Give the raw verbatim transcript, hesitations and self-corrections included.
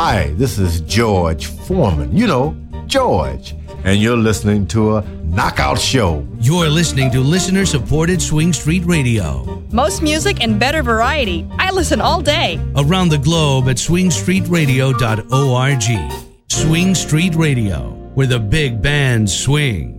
Hi, this is George Foreman. You know, George. And you're listening to a knockout show. You're listening to listener-supported Swing Street Radio. Most music and better variety. I listen all day. Around the globe at swing street radio dot org. Swing Street Radio, where the big bands swing.